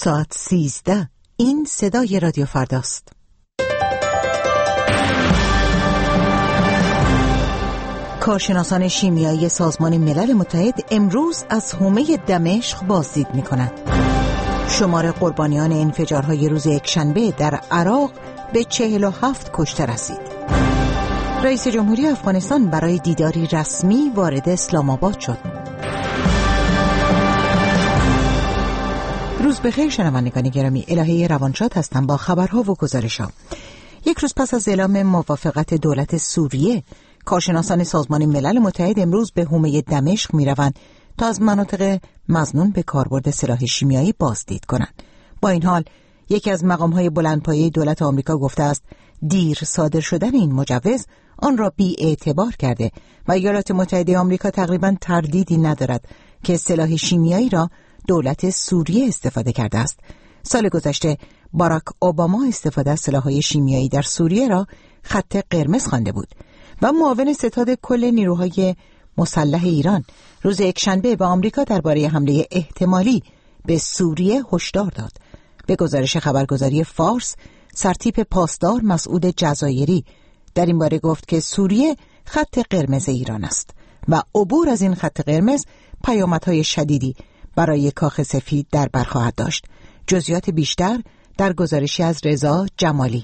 ساعت 13. این صدای رادیو فرداست. کارشناسان شیمیایی سازمان ملل متحد امروز از حومه دمشق بازدید می‌کنند. شمار قربانیان انفجارهای روز یکشنبه در عراق به 47 کشته رسید. رئیس جمهوری افغانستان برای دیداری رسمی وارد اسلام آباد شد. روز بخیر شنوندگان گرامی، الهه روانشاد هستم با خبرها و گزارش‌ها. یک روز پس از اعلام موافقت دولت سوریه، کارشناسان سازمان ملل متحد امروز به حومه دمشق می‌روند تا از مناطق مظنون به کاربرد سلاح شیمیایی بازدید کنند. با این حال یکی از مقام‌های بلندپایه دولت آمریکا گفته است دیر صادر شدن این مجوز آن را بی‌اعتبار کرده و ایالات متحده آمریکا تقریباً تردیدی ندارد که سلاح شیمیایی را دولت سوریه استفاده کرده است. سال گذشته باراک اوباما استفاده از سلاح‌های شیمیایی در سوریه را خط قرمز خوانده بود و معاون ستاد کل نیروهای مسلح ایران روز یکشنبه به آمریکا درباره حمله احتمالی به سوریه هشدار داد. به گزارش خبرگزاری فارس، سرتیپ پاسدار مسعود جزایری در این باره گفت که سوریه خط قرمز ایران است و عبور از این خط قرمز پیامدهای شدیدی برای کاخ سفید در بر خواهد داشت. جزئیات بیشتر در گزارشی از رضا جمالی.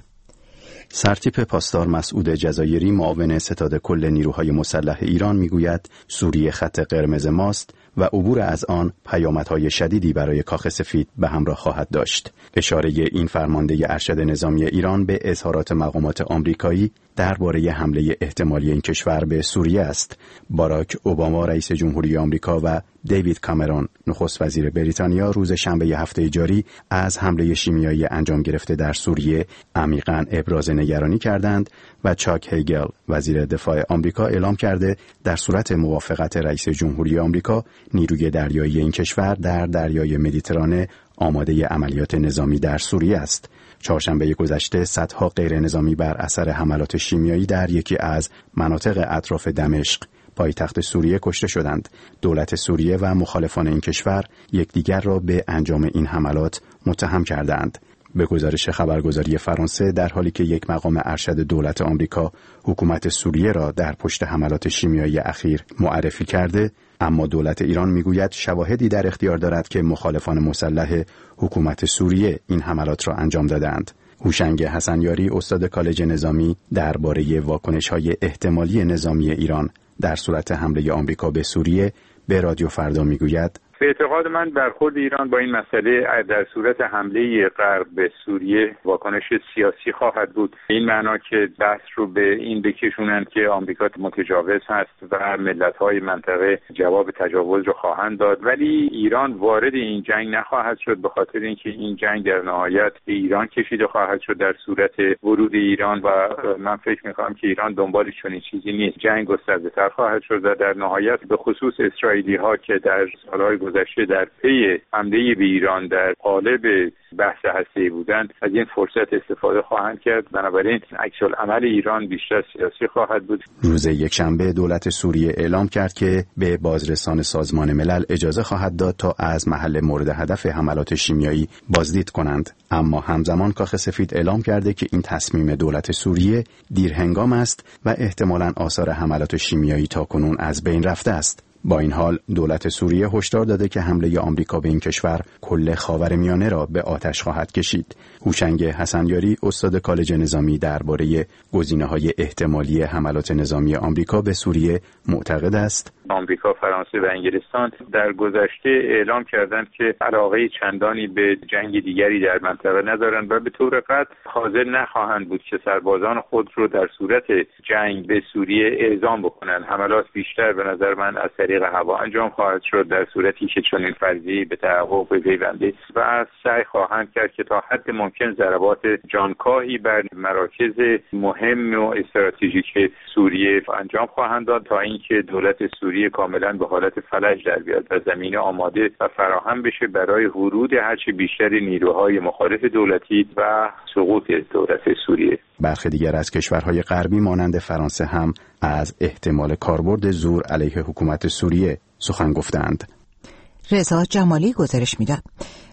سرتیپ پاسدار مسعود جزایری معاون ستاد کل نیروهای مسلح ایران میگوید سوریه خط قرمز ماست و عبور از آن پیامدهای شدیدی برای کاخ سفید به همراه خواهد داشت. اشاره این فرمانده ارشد نظامی ایران به اظهارات مقامات آمریکایی درباره حمله احتمالی این کشور به سوریه است. باراک اوباما رئیس جمهوری آمریکا و دیوید کامرون نخست وزیر بریتانیا روز شنبه هفته جاری از حمله شیمیایی انجام گرفته در سوریه عمیقاً ابراز نگرانی کردند و چاک هیگل وزیر دفاع آمریکا اعلام کرده در صورت موافقت رئیس جمهوری آمریکا نیروی دریایی این کشور در دریای مدیترانه آماده عملیات نظامی در سوریه است. چهارشنبه گذشته صدها غیر نظامی بر اثر حملات شیمیایی در یکی از مناطق اطراف دمشق پایتخت سوریه کشته شدند. دولت سوریه و مخالفان این کشور یکدیگر را به انجام این حملات متهم کردند. به گزارش خبرگزاری فرانسه، در حالی که یک مقام ارشد دولت آمریکا حکومت سوریه را در پشت حملات شیمیایی اخیر معرفی کرده، اما دولت ایران میگوید شواهدی در اختیار دارد که مخالفان مسلح حکومت سوریه این حملات را انجام دادند. هوشنگ حسنیاری استاد کالج نظامی درباره واکنش‌های احتمالی نظامی ایران در صورت حمله آمریکا به سوریه به رادیو فردا میگوید به اعتقاد من برخورد ایران با این مسئله در صورت حمله غرب به سوریه واکنش سیاسی خواهد بود. این معنا که بحث رو به این بکشونند که آمریکا متجاوز هست و ملت‌های منطقه جواب تجاوز رو خواهند داد، ولی ایران وارد این جنگ نخواهد شد به خاطر اینکه این جنگ در نهایت به ایران کشیده خواهد شد در صورت ورود ایران و من فکر می‌کنم که ایران دنبال چنین چیزی نیست. جنگ گسترده‌تر خواهد شد و در نهایت به خصوص اسرائیلی‌ها که در سال‌های گذشته در پی حمله به ایران در قالب بحث هسته‌ای بودند از این فرصت استفاده خواهند کرد. بنابراین عکس‌العمل ایران بیشتر سیاسی خواهد بود. روز یکشنبه دولت سوریه اعلام کرد که به بازرسان سازمان ملل اجازه خواهد داد تا از محل مورد هدف حملات شیمیایی بازدید کنند، اما همزمان کاخ سفید اعلام کرده که این تصمیم دولت سوریه دیرهنگام است و احتمالاً آثار حملات شیمیایی تاکنون از بین رفته است. با این حال دولت سوریه هشدار داده که حمله آمریکا به این کشور کل خاورمیانه را به آتش خواهد کشید. هوشنگ حسنیاری استاد کالج نظامی درباره گزینه‌های احتمالی حملات نظامی آمریکا به سوریه معتقد است آمریکا، فرانسه و انگلستان در گذشته اعلام کردند که علاقه چندانی به جنگ دیگری در منطقه ندارند و به طور قطع حاضر نخواهند بود که سربازان خود رو در صورت جنگ به سوریه اعزام بکنند. حملات بیشتر به نظر من از طریق هوا انجام خواهد شد در صورتی که چنین فرضی به تحقق بپیونده و سعی خواهند کرد که تا حد ممکن ضربات جانکاهی بر مراکز مهم و استراتژیک سوریه انجام خواهند داد تا اینکه دولت سوریه کاملا به حالت فلج در بیاد و زمینه آماده و فراهم بشه برای ورود هرچه بیشتر نیروهای مخالف دولتی و سقوط دولت سوریه. برخی دیگر از کشورهای غربی مانند فرانسه هم از احتمال کاربرد زور علیه حکومت سوریه سخن گفتند. رضا جمالی گزارش میداد.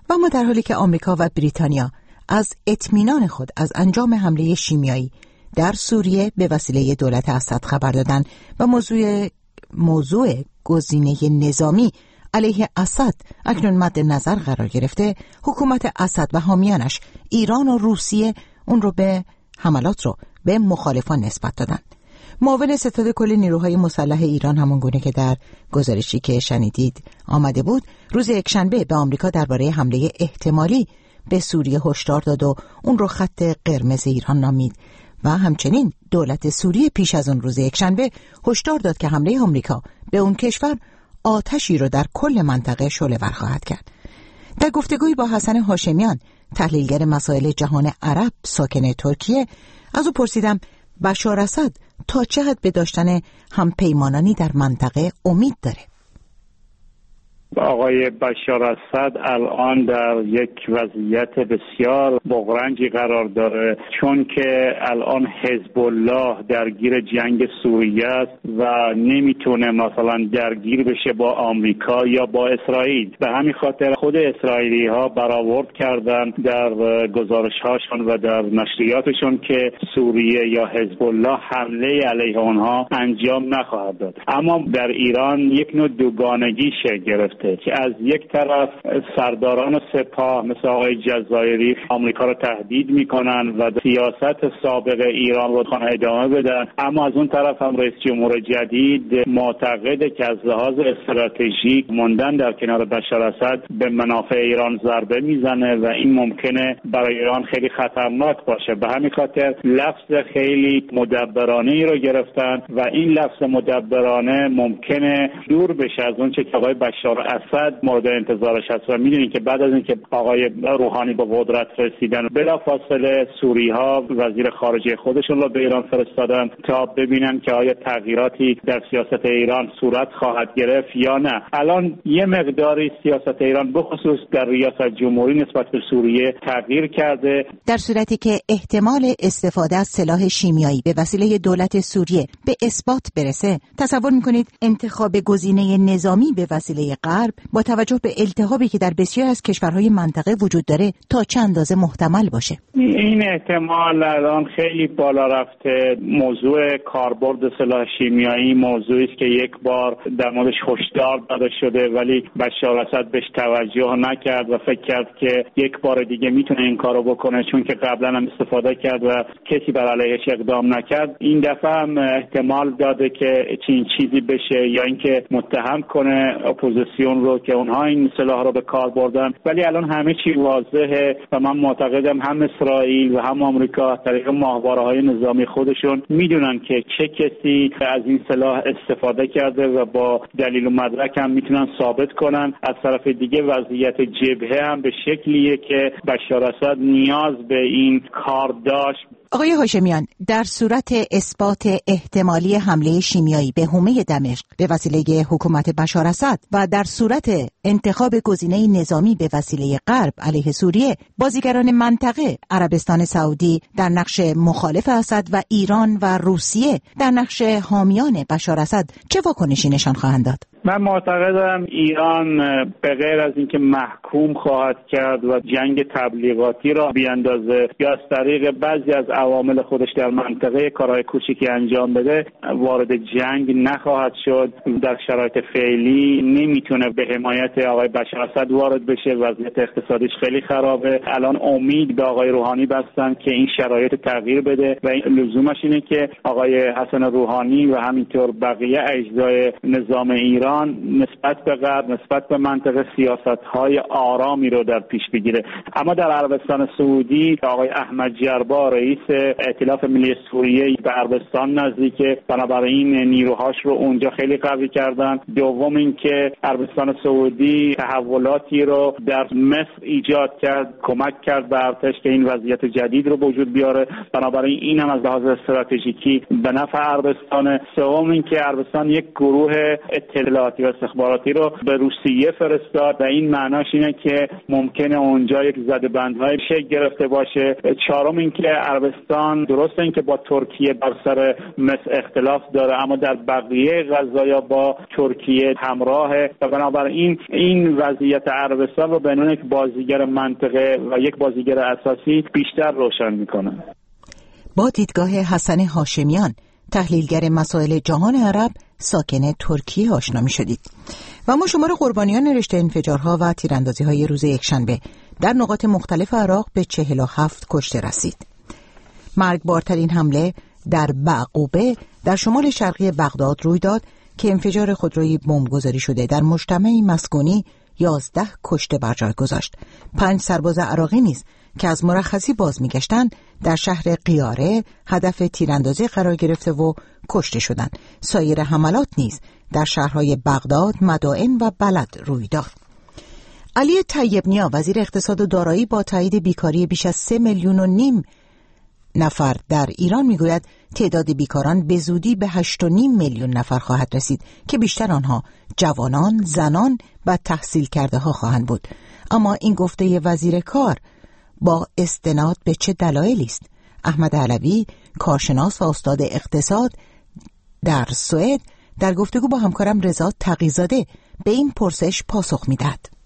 و اما در حالی که آمریکا و بریتانیا از اطمینان خود از انجام حمله شیمیایی در سوریه به وسیله دولت اسد خبر دادن و موضوع گزینه نظامی علیه اسد اکنون مد نظر قرار گرفته، حکومت اسد و حامیانش ایران و روسیه حملات رو به مخالفان نسبت دادن. معاون ستاد کل نیروهای مسلح ایران همانگونه که در گزارشی که شنیدید آمده بود، روز یکشنبه به آمریکا درباره حمله احتمالی به سوریه هشدار داد و اون رو خط قرمز ایران نامید و همچنین دولت سوریه پیش از اون روز یکشنبه هشدار داد که حمله آمریکا به اون کشور آتشی رو در کل منطقه شعله‌ور خواهد کرد. در گفتگویی با حسن هاشمیان، تحلیلگر مسائل جهان عرب ساکن ترکیه، از او پرسیدم بشار اسد تا چه حد به داشتن همپیمانانی در منطقه امید داره. آقای بشار اسد الان در یک وضعیت بسیار بغرنجی قرار داره، چون که الان حزب الله درگیر جنگ سوریه است و نمیتونه مثلا درگیر بشه با آمریکا یا با اسرائیل. به همین خاطر خود اسرائیلی ها برآورد کردن در گزارش هاشون و در نشریاتشون که سوریه یا حزب الله حمله علیه آنها انجام نخواهد داد. اما در ایران یک نوع دوگانگی شکل گرفته که از یک طرف سرداران سپاه مثل آقای جزایری آمریکا رو تهدید میکنن و سیاست سابق ایران رو خواهن ادامه بدن، اما از اون طرف هم رئیس جمهور جدید معتقده که از لحاظ استراتژیک موندن در کنار بشار اسد به منافع ایران ضربه میزنه و این ممکنه برای ایران خیلی خطرناک باشه. به همین خاطر لفظ خیلی مدبرانه ای رو گرفتن و این لفظ مدبرانه ممکنه دور بشه از اون چه که آقای بشار اسد مورد انتظارش هست. و میدونید که بعد از اینکه آقای روحانی به قدرت رسیدن، بلافاصله سوری‌ها وزیر خارجه خودشون رو به ایران فرستادن تا ببینن که آیا تغییراتی در سیاست ایران صورت خواهد گرفت یا نه. الان یه مقداری سیاست ایران بخصوص در ریاست جمهوری نسبت به سوریه تغییر کرده. در صورتی که احتمال استفاده از سلاح شیمیایی به وسیله دولت سوریه به اثبات برسه، تصور میکنید انتخاب گزینه نظامی به وسیله غرب با توجه به التهابی که در بسیاری از کشورهای منطقه وجود داره تا چه اندازه محتمل باشه؟ این احتمال الان خیلی بالا رفته. موضوع کاربرد سلاح شیمیایی موضوعی است که یک بار در موردش هشدار داده شده، ولی بشار اسد بهش توجه نکرد و فکر کرد که یک بار دیگه میتونه این کارو بکنه، چون که قبلا هم استفاده کرد و کسی بر علیهش اقدام نکرد. این دفعه هم احتمال داده که چنین چیزی بشه یا اینکه متهم کنه اپوزیسیون رو که اونها این سلاح رو به کار بردن. ولی الان همه چی واضحه و من معتقدم هم اسرائیل و هم آمریکا از طریق ماهواره‌های نظامی خودشون میدونن که چه کسی از این سلاح استفاده کرده و با دلیل و مدرک هم میتونن ثابت کنن. از طرف دیگه وضعیت جبهه هم به شکلیه که بشار اسد نیاز به این کار داشت. آقای هاشمیان، در صورت اثبات احتمالی حمله شیمیایی به حومه دمشق به وسیله حکومت بشار اسد و در صورت انتخاب گزینه نظامی به وسیله غرب علیه سوریه، بازیگران منطقه عربستان سعودی در نقش مخالف اسد و ایران و روسیه در نقش حامیان بشار اسد چه واکنشی نشان خواهند داد؟ من معتقدم ایران به غیر از اینکه محکوم خواهد کرد و جنگ تبلیغاتی را بیاندازه یا از طریق بعضی از عوامل خودش در منطقه کارهای کوچیکی انجام بده، وارد جنگ نخواهد شد. در شرایط فعلی نمیتونه به حمایت آقای بشار اسد وارد بشه، وضعیت اقتصادیش خیلی خرابه. الان امید به آقای روحانی بستن که این شرایط تغییر بده و لزومش اینه که آقای حسن روحانی و همینطور بقیه اجزای نظام ایران نسبت به غرب، نسبت به منطقه سیاست‌های آرامی رو در پیش بگیره. اما در عربستان سعودی آقای احمد جربا رئیس ائتلاف ملی سوریه به عربستان نزدیکه، بنابراین نیروهاش رو اونجا خیلی قوی کردن. دوم اینکه عربستان سعودی تحولاتی رو در مصر ایجاد کرد، کمک کرد به ارتش که این وضعیت جدید رو به وجود بیاره، بنابراین این هم از لحاظ استراتژیکی به نفع عربستان. سوم اینکه عربستان یک گروه اطلاعاتی و استخباراتی رو به روسیه فرستاد و این معناش اینه که ممکنه اونجا یک زده‌بندهای شکل گرفته باشه. چهارم اینکه افغانستان درسته اینکه با ترکیه بر سر مس اختلاف داره، اما در بقیه قضایا با ترکیه همراهه و بنابراین این وضعیت عربستان رو به عنوان یک بازیگر منطقه و یک بازیگر اساسی بیشتر روشن میکنه. با دیدگاه حسن هاشمیان، تحلیلگر مسائل جهان عرب ساکن ترکیه، آشنا می شدید و ما شمار قربانیان رشته انفجارها و تیراندازی‌های روز یکشنبه در نقاط مختلف عراق به 47 کشته رسید. مرگبارترین حمله در بعقوبه در شمال شرقی بغداد روی داد که انفجار خودرویی بمبگذاری شده در مجتمعی مسکونی 11 کشته بر جای گذاشت. 5 سرباز عراقی نیز که از مرخصی باز میگشتند در شهر قیاره هدف تیراندازی قرار گرفته و کشته شدند. سایر حملات نیز در شهرهای بغداد، مدائن و بلد روی داد. علی طیب نیا، وزیر اقتصاد و دارایی، با تایید بیکاری بیش از 3.5 میلیون نفر در ایران میگوید تعداد بیکاران به زودی به 8.5 میلیون نفر خواهد رسید که بیشتر آنها جوانان، زنان و تحصیل کرده ها خواهند بود. اما این گفته وزیر کار با استناد به چه دلایلی است؟ احمد علوی، کارشناس و استاد اقتصاد در سوئد، در گفتگو با همکارم رضا تقی‌زاده به این پرسش پاسخ میدهد.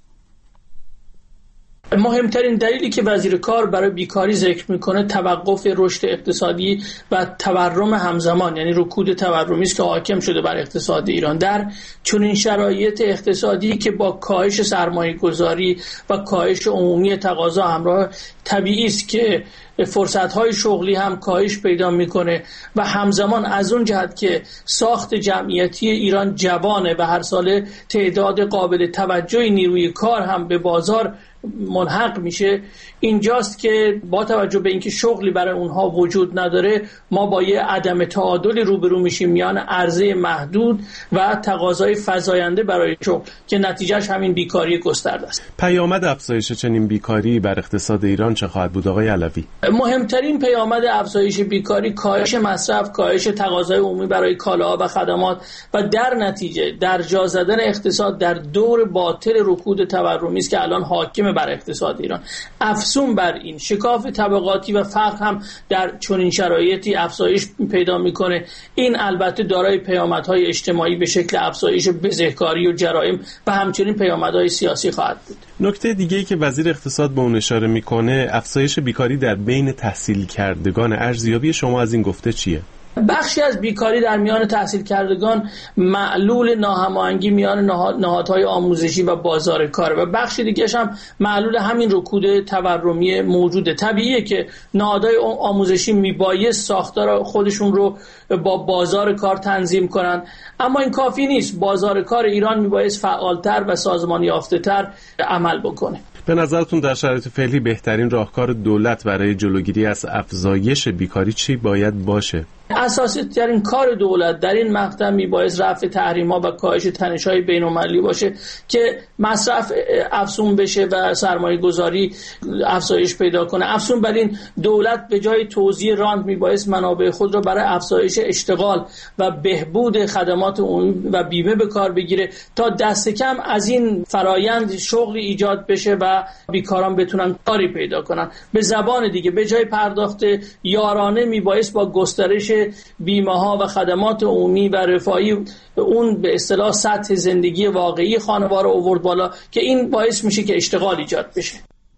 مهمترین دلیلی که وزیر کار برای بیکاری ذکر میکنه توقف رشد اقتصادی و تورم همزمان، یعنی رکود تورمی است که حاکم شده بر اقتصاد ایران. در چنین شرایط اقتصادی که با کاهش سرمایه‌گذاری و کاهش عمومی تقاضا همراه، طبیعی است که فرصت‌های شغلی هم کاهش پیدا میکنه و همزمان از اون جهت که ساخت جمعیتی ایران جوانه و هر ساله تعداد قابل توجهی نیروی کار هم به بازار منحق میشه، اینجاست که با توجه به اینکه شغلی برای اونها وجود نداره ما با یه عدم تعادلی روبرو میشیم میان عرضه محدود و تقاضای فزاینده برای شغل که نتیجهش همین بیکاری گسترده است. پیامد افزایش چنین بیکاری بر اقتصاد ایران چه خواهد بود آقای علوی؟ مهمترین پیامد افزایش بیکاری کاهش مصرف، کاهش تقاضای عمومی برای کالاها و خدمات و در نتیجه در جا زدن اقتصاد در دور باطل رکود تورمی است که الان حاکم بر اقتصاد ایران. افزون بر این شکاف طبقاتی و فقر هم در چنین شرایطی افزایش پیدا میکنه. این البته دارای پیامدهای اجتماعی به شکل افزایش بزهکاری و جرائم و همچنین پیامدهای سیاسی خواهد بود. نکته دیگه‌ای که وزیر اقتصاد به اون اشاره میکنه افزایش بیکاری در بین تحصیل کردگان. ارزیابی شما از این گفته چیه؟ بخشی از بیکاری در میان تحصیل کردگان معلول ناهماهنگی میان نهادهای آموزشی و بازار کار و بخش دیگه‌اش هم معلول همین رکود تورمی موجوده. طبیعیه که نهادهای آموزشی میبایست ساختار خودشون رو با بازار کار تنظیم کنن، اما این کافی نیست. بازار کار ایران میبایست فعالتر و سازمانی یافته‌تر عمل بکنه. به نظرتون در شرایط فعلی بهترین راهکار دولت برای جلوگیری از افزایش بیکاری چی باید باشه؟ اساسی ترین کار دولت در این مقطع میبایست رفع تحریم‌ها و کاهش تنش‌های بین‌المللی باشه که مصرف افزون بشه و سرمایه‌گذاری افزایش پیدا کنه. افزون بر این دولت به جای توزیع رانت میبایست منابع خود را برای افزایش اشتغال و بهبود خدمات عمومی و بیمه به کار بگیره تا دست کم از این فرایند شغلی ایجاد بشه و بیکاران بتونن کاری پیدا کنن. به زبان دیگه به جای پرداخت یارانه میبایست با گسترش بیمه ها و خدمات عمومی و رفاهی اون به اصطلاح سطح زندگی واقعی خانوار رو آورد بالا که این باعث میشه که اشتغال ایجاد بشه.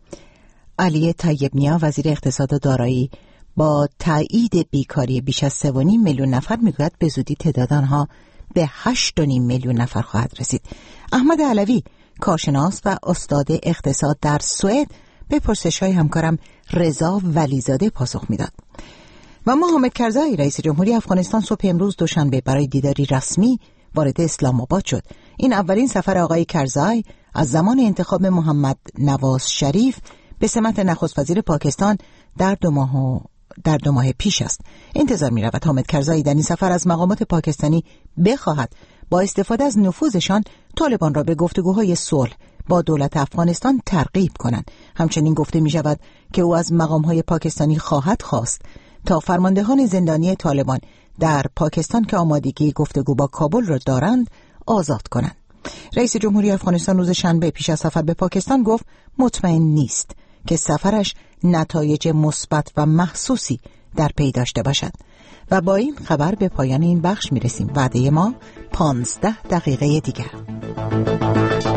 علی طیب نیا، وزیر اقتصاد و دارایی، با تایید بیکاری بیش از 3.5 میلیون نفر میگوید به زودی تعداد آنها به 8.5 میلیون نفر خواهد رسید. احمد علوی، کارشناس و استاد اقتصاد در سوئد، به پرسش‌های همکارم رضا ولیزاده پاسخ میداد. و ما حامد کرزای، رئیس جمهوری افغانستان، صبح امروز دوشنبه برای دیداری رسمی وارد اسلام آباد شد. این اولین سفر آقای کرزای از زمان انتخاب محمد نواز شریف به سمت نخست وزیر پاکستان در دو ماه پیش است. انتظار می رود حامد کرزای در این سفر از مقامات پاکستانی بخواهد با استفاده از نفوذشان طالبان را به گفتگوهای صلح با دولت افغانستان ترغیب کنند. همچنین گفته می شود که او از مقامهای پاکستانی خواهد خواست تا فرماندهان زندانی طالبان در پاکستان که آمادگی گفتگو با کابل را دارند آزاد کنند. رئیس جمهوری افغانستان روز شنبه پیش از سفر به پاکستان گفت مطمئن نیست که سفرش نتایج مثبت و محسوسی در پی داشته باشد. و با این خبر به پایان این بخش میرسیم. وعده ما 15 دقیقه دیگر.